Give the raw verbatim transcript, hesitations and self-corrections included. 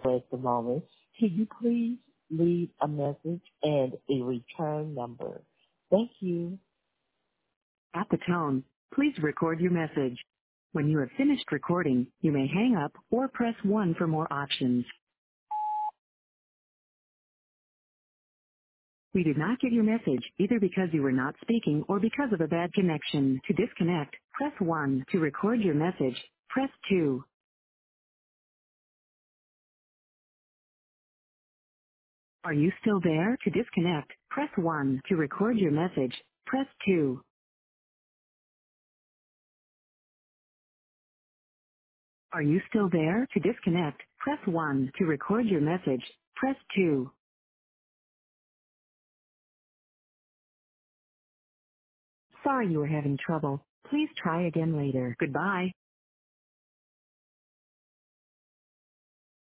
at the moment. Can you please leave a message and a return number? Thank you. At the tone, please record your message. When you have finished recording, you may hang up or press one for more options. We did not get your message either because you were not speaking or because of a bad connection. To disconnect, press one. To record your message, press two. Are you still there? To disconnect, press one. To record your message, press two. Are you still there? To disconnect, press one. To record your message, press two. Sorry you are having trouble. Please try again later. Goodbye.